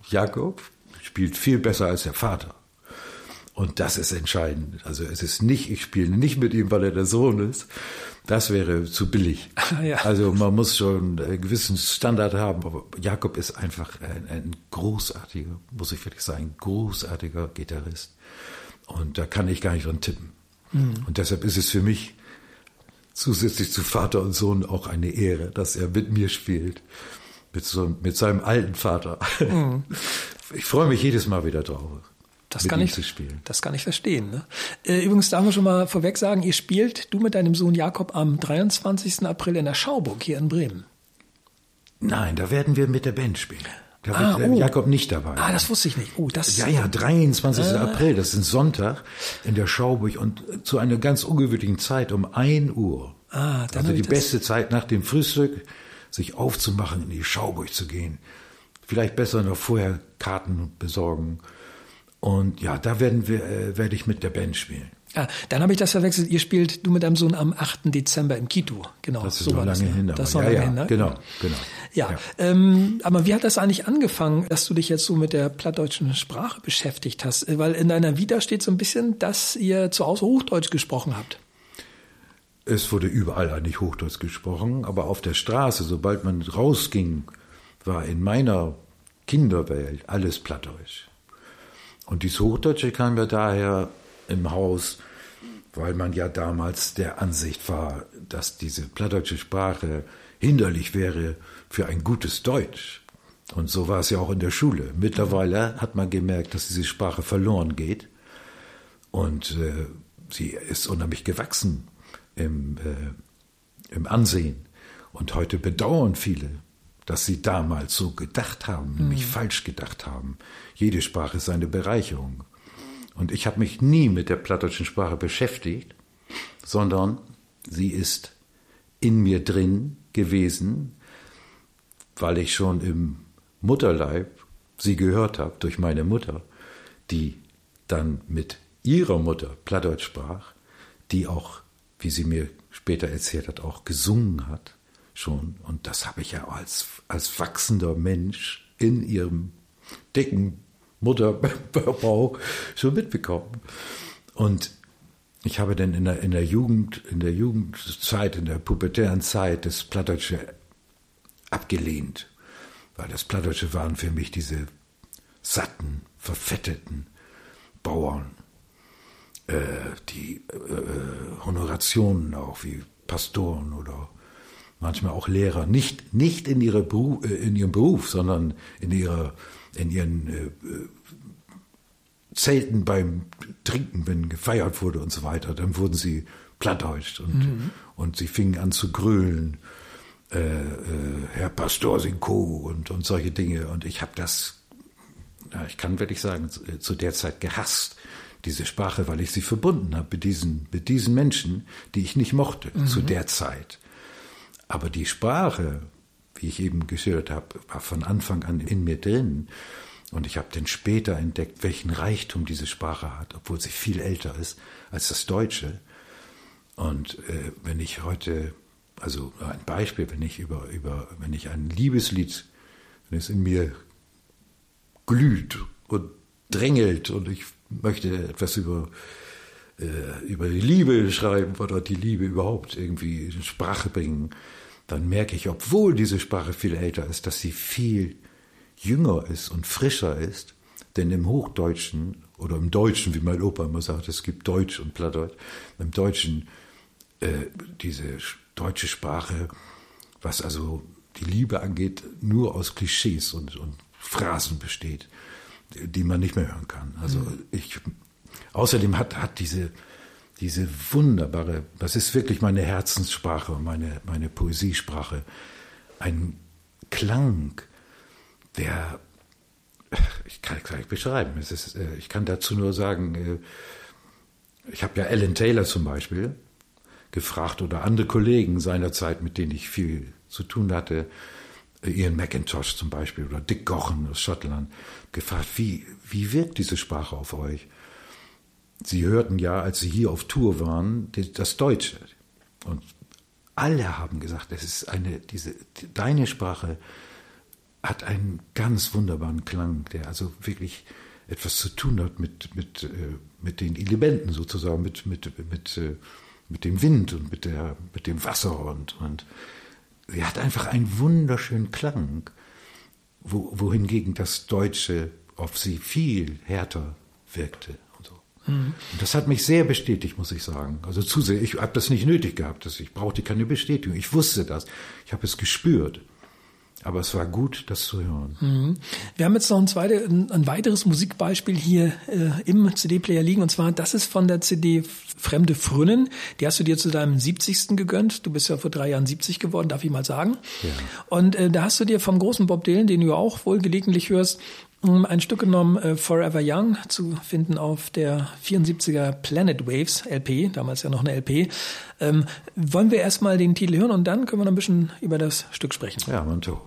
Speaker 3: Jakob spielt viel besser als der Vater. Und das ist entscheidend. Also es ist nicht, ich spiele nicht mit ihm, weil er der Sohn ist. Das wäre zu billig.
Speaker 2: Ja.
Speaker 3: Also man muss schon einen gewissen Standard haben. Aber Jakob ist einfach ein, ein großartiger, muss ich wirklich sagen, großartiger Gitarrist. Und da kann ich gar nicht dran tippen. Mhm. Und deshalb ist es für mich zusätzlich zu Vater und Sohn auch eine Ehre, dass er mit mir spielt. Mit, so, mit seinem alten Vater. Mhm. Ich freue mich jedes Mal wieder drauf.
Speaker 2: Das kann, ich, das kann ich verstehen. Ne? Äh, übrigens darf man schon mal vorweg sagen, ihr spielt, du mit deinem Sohn Jakob, am dreiundzwanzigsten April in der Schauburg hier in Bremen.
Speaker 3: Nein, da werden wir mit der Band spielen. Da
Speaker 2: ah,
Speaker 3: wird
Speaker 2: oh.
Speaker 3: Jakob nicht dabei.
Speaker 2: Ah, das wusste ich nicht. Oh, das
Speaker 3: ja, ja, dreiundzwanzigsten Ah. April, das ist ein Sonntag in der Schauburg und zu einer ganz ungewöhnlichen Zeit um ein Uhr.
Speaker 2: Ah, dann
Speaker 3: also die beste Zeit nach dem Frühstück, sich aufzumachen, in die Schauburg zu gehen. Vielleicht besser noch vorher Karten besorgen. Und ja, da werden wir, äh, werde ich mit der Band spielen.
Speaker 2: Ah, dann habe ich das verwechselt. Ihr spielt, du mit deinem Sohn, am achten Dezember im Kitu. Genau.
Speaker 3: Das ist
Speaker 2: so
Speaker 3: noch lange
Speaker 2: das,
Speaker 3: hin.
Speaker 2: Das ist
Speaker 3: noch
Speaker 2: noch
Speaker 3: ja,
Speaker 2: lange
Speaker 3: ja,
Speaker 2: hin, ne?
Speaker 3: Genau, genau.
Speaker 2: Ja,
Speaker 3: ja.
Speaker 2: Ähm, aber wie hat das eigentlich angefangen, dass du dich jetzt so mit der plattdeutschen Sprache beschäftigt hast? Weil in deiner Vita steht so ein bisschen, dass ihr zu Hause Hochdeutsch gesprochen habt.
Speaker 3: Es wurde überall eigentlich Hochdeutsch gesprochen, aber auf der Straße, sobald man rausging, war in meiner Kinderwelt alles Plattdeutsch. Und dieses Hochdeutsche kam ja daher im Haus, weil man ja damals der Ansicht war, dass diese plattdeutsche Sprache hinderlich wäre für ein gutes Deutsch. Und so war es ja auch in der Schule. Mittlerweile hat man gemerkt, dass diese Sprache verloren geht. Und äh, sie ist unheimlich gewachsen im, äh, im Ansehen. Und heute bedauern viele, dass sie damals so gedacht haben, nämlich mhm. falsch gedacht haben. Jede Sprache ist eine Bereicherung. Und ich habe mich nie mit der plattdeutschen Sprache beschäftigt, sondern sie ist in mir drin gewesen, weil ich schon im Mutterleib sie gehört habe durch meine Mutter, die dann mit ihrer Mutter Plattdeutsch sprach, die auch, wie sie mir später erzählt hat, auch gesungen hat. Schon. Und das habe ich ja als, als wachsender Mensch in ihrem dicken Mutterbauch schon mitbekommen. Und ich habe dann in der, in der Jugend, in der Jugendzeit, in der pubertären Zeit das Plattdeutsche abgelehnt. Weil das Plattdeutsche waren für mich diese satten, verfetteten Bauern, äh, die äh, Honorationen auch wie Pastoren oder manchmal auch Lehrer, nicht, nicht in, ihre Beruf, äh, in ihrem Beruf, sondern in, ihrer, in ihren äh, Zelten beim Trinken, wenn gefeiert wurde und so weiter. Dann wurden sie plattdeutsch und, mhm. und sie fingen an zu grölen. Äh, äh, Herr Pastor Sinko und, und solche Dinge. Und ich habe das, ja, ich kann wirklich sagen, zu, zu der Zeit gehasst, diese Sprache, weil ich sie verbunden habe mit diesen, mit diesen Menschen, die ich nicht mochte mhm. zu der Zeit. Aber die Sprache, wie ich eben geschildert habe, war von Anfang an in mir drin. Und ich habe dann später entdeckt, welchen Reichtum diese Sprache hat, obwohl sie viel älter ist als das Deutsche. Und äh, wenn ich heute, also ein Beispiel, wenn ich über, über, wenn ich ein Liebeslied, wenn es in mir glüht und drängelt und ich möchte etwas über über die Liebe schreiben oder die Liebe überhaupt irgendwie in Sprache bringen, dann merke ich, obwohl diese Sprache viel älter ist, dass sie viel jünger ist und frischer ist. Denn im Hochdeutschen oder im Deutschen, wie mein Opa immer sagt, es gibt Deutsch und Plattdeutsch, im Deutschen äh, diese deutsche Sprache, was also die Liebe angeht, nur aus Klischees und, und Phrasen besteht, die man nicht mehr hören kann. Also mhm. ich Außerdem hat, hat diese, diese wunderbare, das ist wirklich meine Herzenssprache, meine, meine Poesiesprache, einen Klang, der, ich kann es gar nicht beschreiben, es ist, ich kann dazu nur sagen, ich habe ja Alan Taylor zum Beispiel gefragt oder andere Kollegen seinerzeit, mit denen ich viel zu tun hatte, Ian McIntosh zum Beispiel oder Dick Gaughan aus Schottland, gefragt, wie, wie wirkt diese Sprache auf euch? Sie hörten ja, als Sie hier auf Tour waren, das Deutsche. Und alle haben gesagt, es ist eine, diese, deine Sprache hat einen ganz wunderbaren Klang, der also wirklich etwas zu tun hat mit, mit, mit den Elementen sozusagen, mit, mit, mit, mit dem Wind und mit, der, mit dem Wasser. Und, und sie hat einfach einen wunderschönen Klang, wo, wohingegen das Deutsche auf sie viel härter wirkte. Und, so. Mhm. Und das hat mich sehr bestätigt, muss ich sagen. Also zu sehr, ich habe das nicht nötig gehabt, ich brauchte keine Bestätigung, ich wusste das, ich habe es gespürt. Aber es war gut, das zu hören.
Speaker 2: Mhm. Wir haben jetzt noch ein, zweite, ein weiteres Musikbeispiel hier äh, im C D-Player liegen. Und zwar, das ist von der C D Fremde Frünnen. Die hast du dir zu deinem siebzigsten gegönnt. Du bist ja vor drei Jahren siebzig geworden, darf ich mal sagen.
Speaker 3: Ja.
Speaker 2: Und äh, da hast du dir vom großen Bob Dylan, den du auch wohl gelegentlich hörst, ein Stück genommen, äh, Forever Young, zu finden auf der vierundsiebziger Planet Waves L P, damals ja noch eine L P. Ähm, wollen wir erstmal den Titel hören und dann können wir noch ein bisschen über das Stück sprechen.
Speaker 3: Ja, Monto.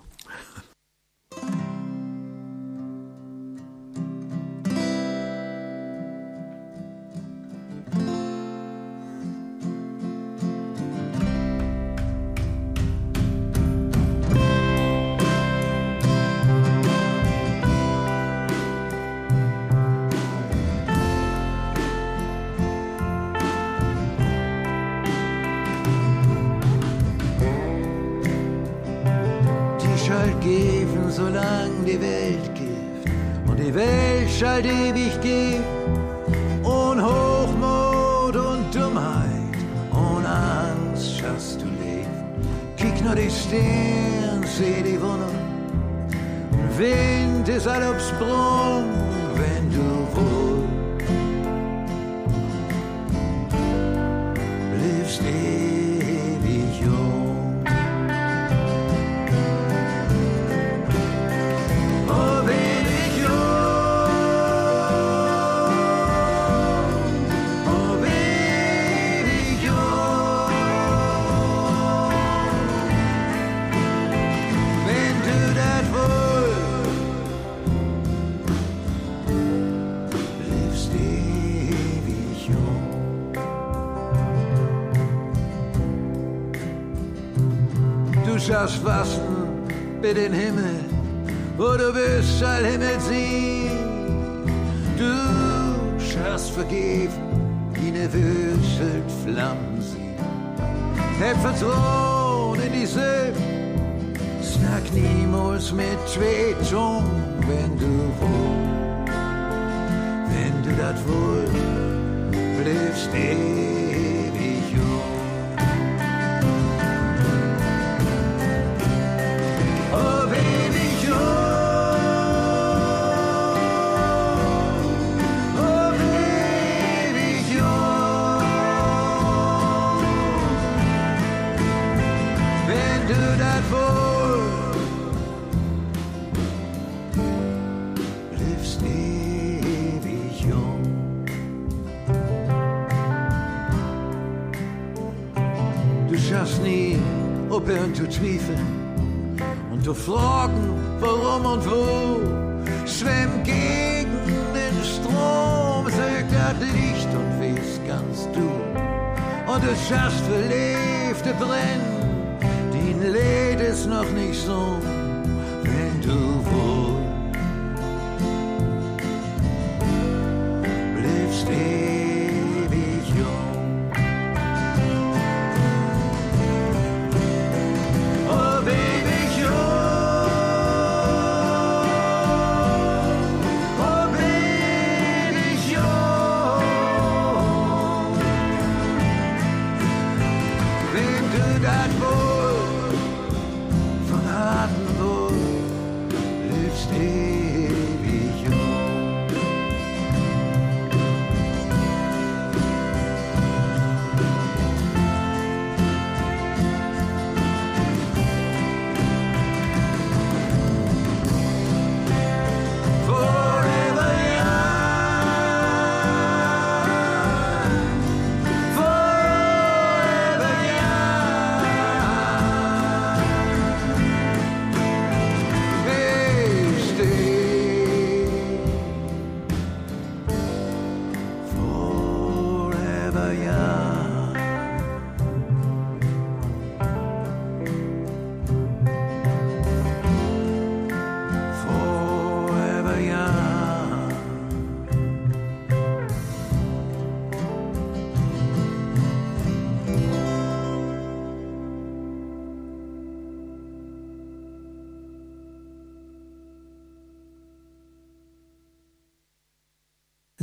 Speaker 4: Geben, solange die Welt gibt. Und die Welt schalt ewig geben. Und Hochmut und Dummheit. Und Angst schaffst du leben. Kick nur die Sterne, seh die Wunder. Wind ist allobs Brunn, wenn du wohl bliebst ewig jung. Du schaffst Waffen mit den Himmel, wo du bist, all Himmel sieh. Du schaffst vergeben, wie ne Würschelt Flammen sie. Heb Vertrauen in die Silben, snack niemals mit zwei Zungen, wenn du wohl, wenn du dat wohl, bliebst ewig jung. Oh, baby, jung. Oh, baby, jung. Wenn du dat wohl bliebst ewig jung. Du schaffst nie, aufhören zu zweifeln. Und du fragen, warum und wo, schwemm gegen den Strom, sög das Licht und weiss ganz du. Und du schaffst verlebte brennen, dein Leid ist noch nicht so, wenn du wohl bliebst ewig jung. Oh, baby, dat wohl von Harten wohl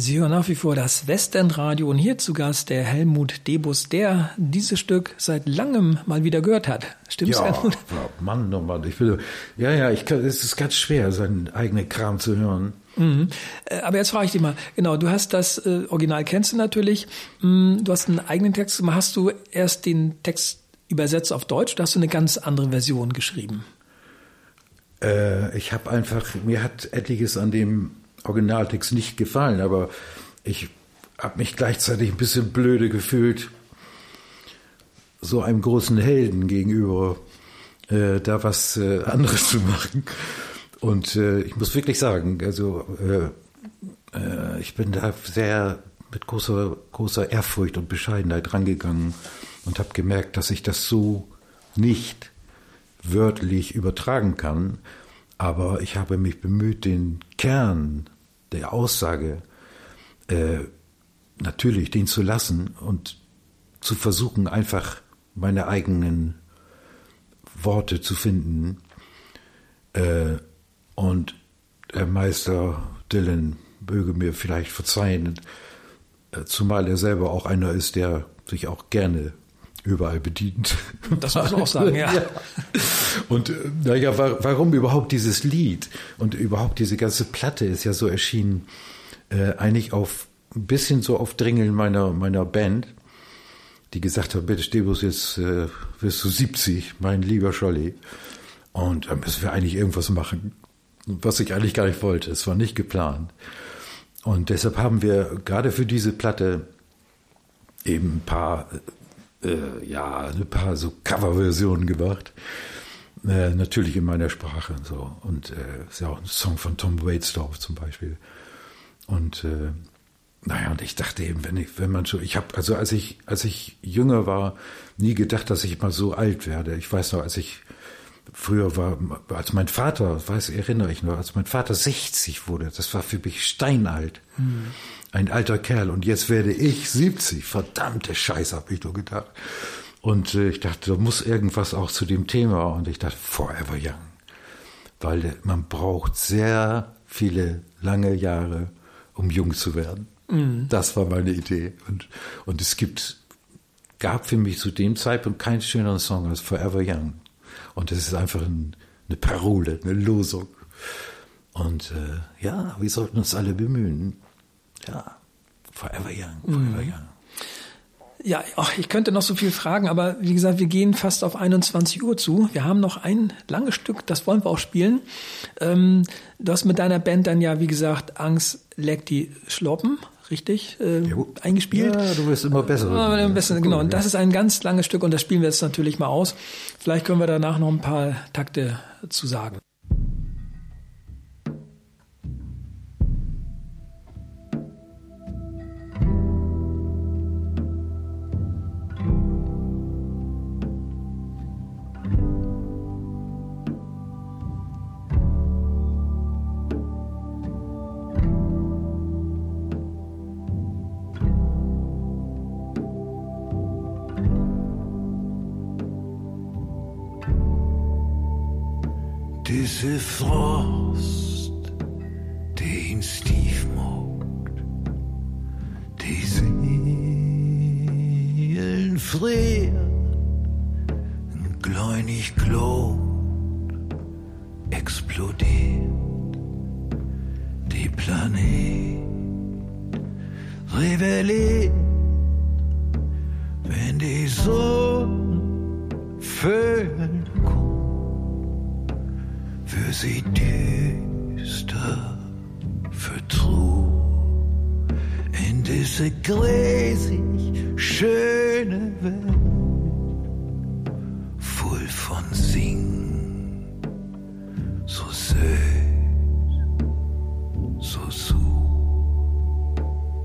Speaker 2: Sie hören nach wie vor das Westendradio und hier zu Gast der Helmut Debus, der dieses Stück seit langem mal wieder gehört hat. Stimmt's,
Speaker 3: ja,
Speaker 2: Helmut?
Speaker 3: Ja, Mann, oh Mann, ich will, ja, ja, ich kann, es ist ganz schwer, seinen eigenen Kram zu hören.
Speaker 2: Mhm. Aber jetzt frage ich dich mal, genau, du hast das äh, Original, kennst du natürlich, du hast einen eigenen Text gemacht, hast du erst den Text übersetzt auf Deutsch oder hast du eine ganz andere Version geschrieben?
Speaker 3: Äh, ich habe einfach, mir hat etliches an dem Originaltext nicht gefallen, aber ich habe mich gleichzeitig ein bisschen blöde gefühlt, so einem großen Helden gegenüber äh, da was äh, anderes zu machen. Und äh, ich muss wirklich sagen, also äh, äh, ich bin da sehr mit großer, großer Ehrfurcht und Bescheidenheit rangegangen und habe gemerkt, dass ich das so nicht wörtlich übertragen kann. Aber ich habe mich bemüht, den Kern der Aussage äh, natürlich den zu lassen und zu versuchen, einfach meine eigenen Worte zu finden. Äh, und der Meister Dylan möge mir vielleicht verzeihen, äh, zumal er selber auch einer ist, der sich auch gerne überall bedient.
Speaker 2: Das muss man auch sagen, ja.
Speaker 3: ja. Und äh, naja, war, warum überhaupt dieses Lied und überhaupt diese ganze Platte ist ja so erschienen, äh, eigentlich auf ein bisschen so auf Drängeln meiner meiner Band, die gesagt hat, bitte Debus, jetzt äh, wirst du siebzig, mein lieber Scholli, und da müssen wir eigentlich irgendwas machen, was ich eigentlich gar nicht wollte. Es war nicht geplant. Und deshalb haben wir gerade für diese Platte eben ein paar Äh, ja, ein paar so Coverversionen gemacht. Äh, natürlich in meiner Sprache und so. Und äh, ist ja auch ein Song von Tom Waitsdorf zum Beispiel. Und äh, naja, und ich dachte eben, wenn ich, wenn man schon, ich habe, also als ich, als ich jünger war, nie gedacht, dass ich mal so alt werde. Ich weiß noch, als ich früher war, als mein Vater, weiß, erinnere ich noch, als mein Vater sechzig wurde, das war für mich steinalt. Mhm. Ein alter Kerl, und jetzt werde ich siebzig. Verdammte Scheiße, habe ich nur gedacht. Und äh, ich dachte, da muss irgendwas auch zu dem Thema. Und ich dachte, forever young. Weil äh, man braucht sehr viele lange Jahre, um jung zu werden. Mhm. Das war meine Idee. Und, und es gibt, gab für mich zu dem Zeitpunkt keinen schöneren Song als Forever Young. Und es ist einfach ein, eine Parole, eine Losung. Und äh, ja, wir sollten uns alle bemühen. Ja, forever young, forever young.
Speaker 2: Ja, ach, ich könnte noch so viel fragen, aber wie gesagt, wir gehen fast auf einundzwanzig Uhr zu. Wir haben noch ein langes Stück, das wollen wir auch spielen. Ähm, du hast mit deiner Band dann ja, wie gesagt, Angst leckt die Schloppen, richtig, äh, eingespielt.
Speaker 3: Ja, du wirst immer besser.
Speaker 2: Ja, besser cool, genau, und das ist ein ganz langes Stück und das spielen wir jetzt natürlich mal aus. Vielleicht können wir danach noch ein paar Takte zu sagen.
Speaker 4: Diese Frost, den stief mogt, die Seelen frieren, ein gläunig Glot explodiert, die Planet rebelliert, wenn die Sonne Föhn kommt, für sie düster vertrug in diese gräßig schöne Welt, voll von Sing, so süß, so su.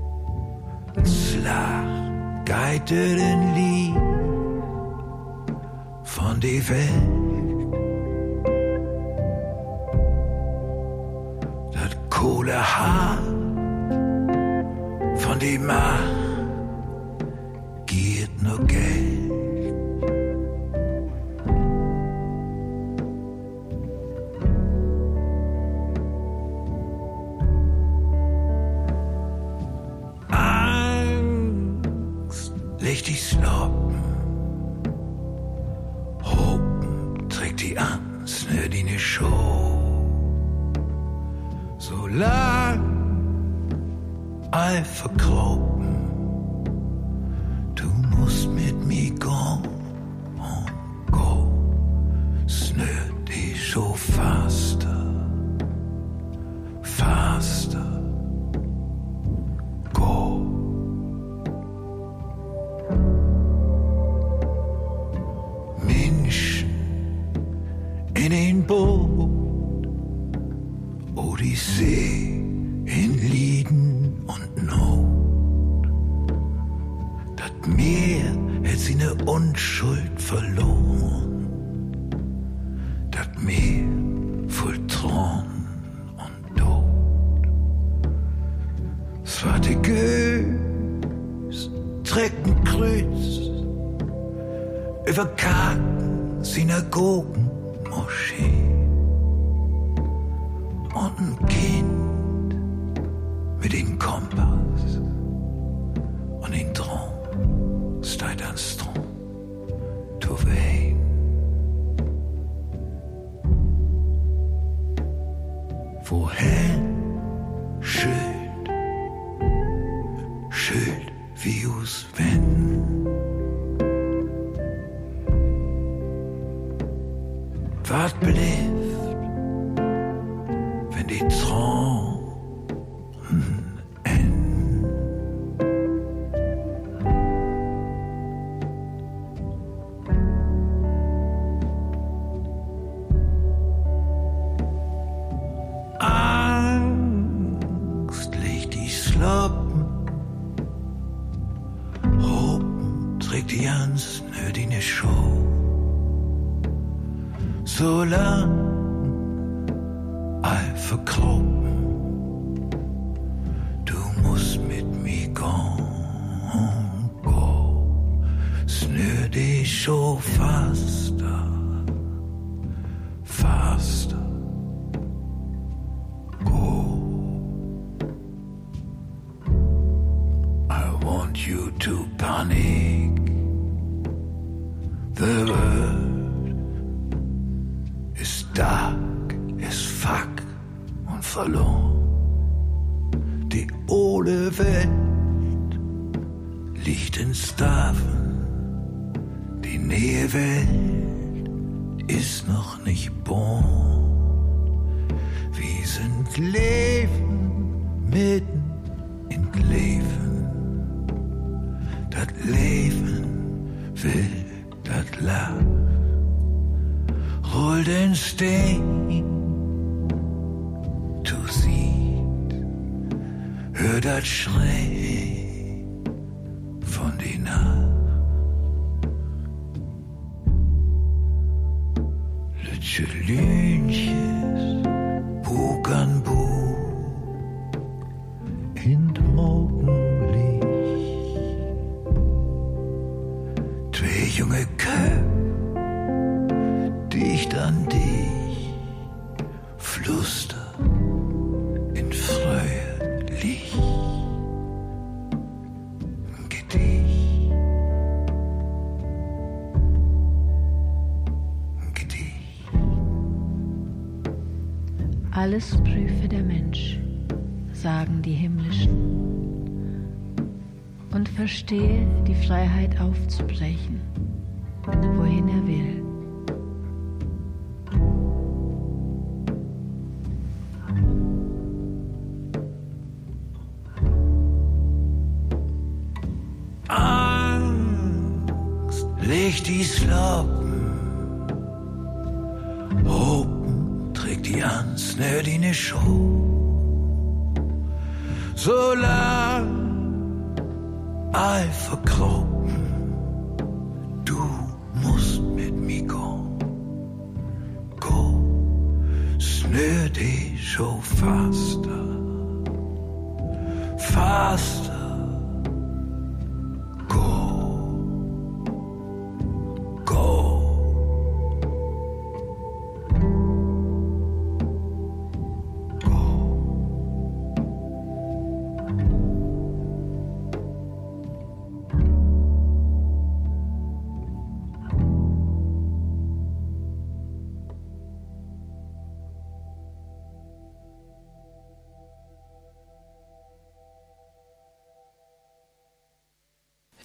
Speaker 4: Slag geitet ein Lied von die Welt. Kohle hart von die Macht giert nur Geld. snör dine Show. So lang ei verkropen, du musst mit mir gehen und go. Snör die Show faster, faster, go. Menschen in ein Boot, Odyssee in Lieden und Not. Das Meer hat seine Unschuld verloren, das Meer voll Thron und Tod. Zwarte Gös trägt ein Kreuz über Karten, Synagogen, Moschee. Und ein Kind mit dem Kompass und den Traum steigt an Strom zu wehen. Wohin Schild, Schild wie us wenn. Wat bleibt, wenn die Träume enden? Angst legt die Sloppen, Hopen trägt die ganz nötige Show. So lang all verkropen, du musst mit mir gehen, go. Snör dich so faster, faster, go. I want you to panic, the world is dark as fuck und verloren. Die ole Welt liegt in Staven, die Nähewelt ist noch nicht born. Wir sind Leben mitten in Leben, das Leben will das Lach. Roll den Steen, du siehst, hör das Schrei von die Nacht. Lütsche Lünches, Bug an Bug, in dem Morgenlicht. Zwei junge Köpfe dicht an dich, fluster in freie Licht. Gedicht, Gedicht.
Speaker 5: Alles prüfe der Mensch, sagen die Himmlischen, und verstehe die Freiheit aufzubrechen, wohin er will.
Speaker 4: Leg die Sloppen, Hopen trägt die ans nötige Show. So lang all verkropen, du musst mit mir go, go, snör die Show faster, faster.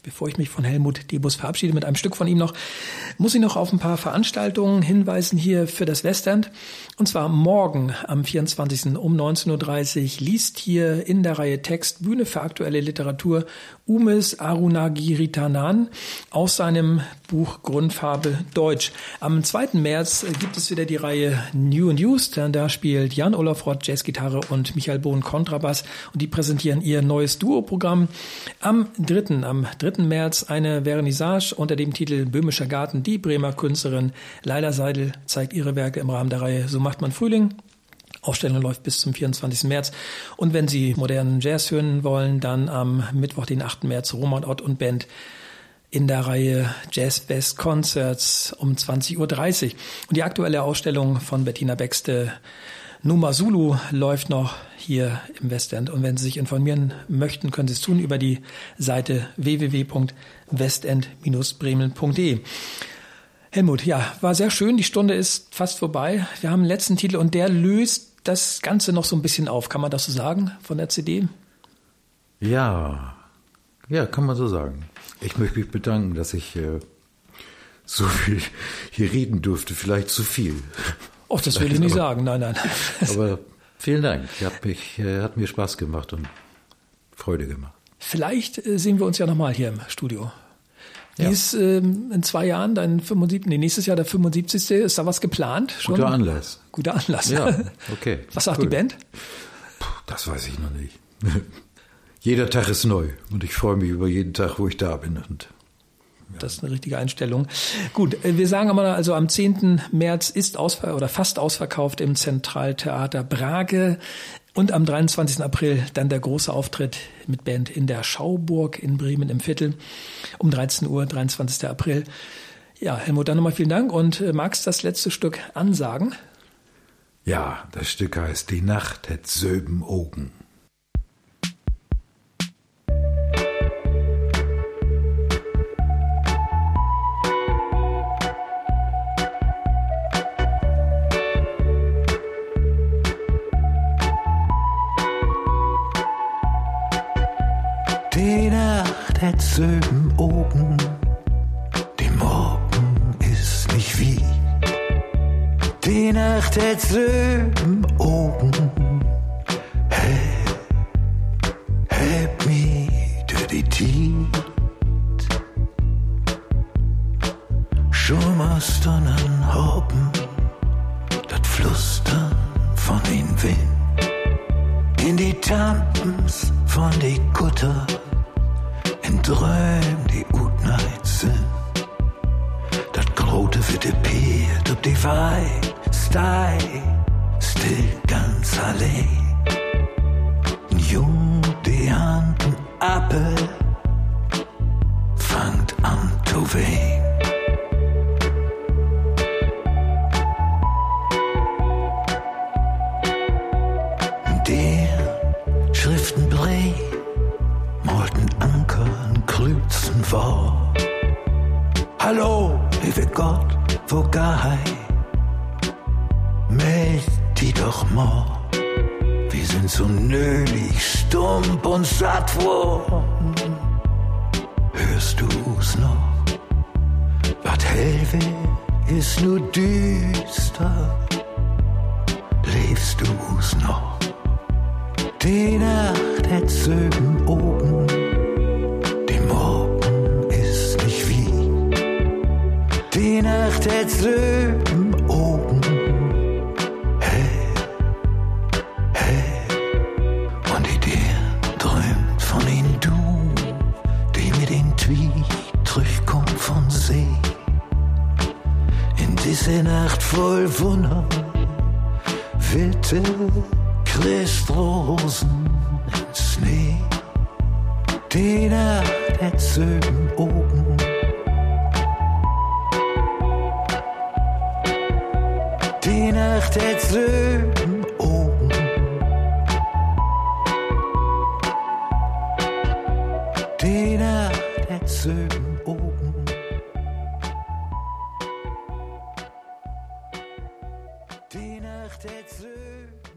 Speaker 2: Bevor ich mich von Helmut Debus verabschiede mit einem Stück von ihm noch, muss ich noch auf ein paar Veranstaltungen hinweisen hier für das Westend. Und zwar morgen am vierundzwanzigsten um neunzehn Uhr dreißig liest hier in der Reihe Text Bühne für aktuelle Literatur Umes Arunagiritanan aus seinem Buch Grundfarbe Deutsch. Am zweiten März gibt es wieder die Reihe New and Used. Da spielt Jan-Olaf Rott Jazzgitarre und Michael Bohn Kontrabass und die präsentieren ihr neues Duoprogramm. Am dritten, am dritten März eine Vernissage unter dem Titel Böhmischer Garten. Die Bremer Künstlerin Leila Seidel zeigt ihre Werke im Rahmen der Reihe So macht man Frühling. Ausstellung läuft bis zum vierundzwanzigsten März. Und wenn Sie modernen Jazz hören wollen, dann am Mittwoch, den achten März, Roman Ott und Band in der Reihe Jazz Best Concerts um zwanzig Uhr dreißig. Und die aktuelle Ausstellung von Bettina Bexte, Numa Zulu, läuft noch hier im Westend. Und wenn Sie sich informieren möchten, können Sie es tun über die Seite w w w punkt westend Bindestrich bremen punkt de. Helmut, ja, war sehr schön. Die Stunde ist fast vorbei. Wir haben einen letzten Titel und der löst das Ganze noch so ein bisschen auf. Kann man das so sagen von der C D?
Speaker 3: Ja, ja, kann man so sagen. Ich möchte mich bedanken, dass ich äh, so viel hier reden durfte. Vielleicht zu viel.
Speaker 2: Oh, das will ich nicht aber, sagen. Nein, nein.
Speaker 3: Aber vielen Dank. Ich hab mich, äh, hat mir Spaß gemacht und Freude gemacht.
Speaker 2: Vielleicht äh, sehen wir uns ja nochmal hier im Studio. Wie
Speaker 3: Ja.
Speaker 2: ist ähm, in zwei Jahren, dein fünfundsiebzigste Nee, nächstes Jahr der fünfundsiebzigste Ist da was geplant? Schon?
Speaker 3: Guter Anlass.
Speaker 2: Guter Anlass.
Speaker 3: Ja, okay.
Speaker 2: Was sagt
Speaker 3: cool.
Speaker 2: die Band?
Speaker 3: Puh, das weiß ich noch nicht. Jeder Tag ist neu und ich freue mich über jeden Tag, wo ich da bin. Und
Speaker 2: Das ist eine richtige Einstellung. Gut, wir sagen aber also am zehnten März ist ausver- oder fast ausverkauft im Zentraltheater Brage und am dreiundzwanzigsten April dann der große Auftritt mit Band in der Schauburg in Bremen im Viertel um dreizehn Uhr, dreiundzwanzigsten April. Ja, Helmut, dann nochmal vielen Dank und äh, magst das letzte Stück ansagen?
Speaker 3: ja, das Stück heißt Die Nacht hat söben Augen.
Speaker 4: Die Nacht hat söben Augen, die Morgen ist nicht wie. Die Nacht hat söben Augen, hey, heb mi durch die Tiet. Schon musst du an Hoppen, dat Flüstern von den Wind, in die Tampens von die Kutter, in Träum die Utnight sind. Dat grote witte Peert ob die Wei, stei, still ganz allein. Jung die Hand und Appel, fangt an zu wehen. Der Schriftenbrei, malten Ankern, Kreuzen war. Hallo, liebe Gott, wo gei? Meld die doch mal. Wir sind so nölig, stump und satt worden. Hörst du's noch? Was hell will, ist nur düster. Lebst du's noch? Die Nacht hat söben Augen, die Morgen ist nicht wie. Die Nacht hat söben Augen, hey, hey. Und die dir träumt von ihnen du, die mit den Twieg zurückkommt von See. In diese Nacht voll Wunder, witte Christrosen in Schnee. Die Nacht hat söben Augen, die Nacht hat söben Augen, die Nacht hat söben Augen, die Nacht hat söben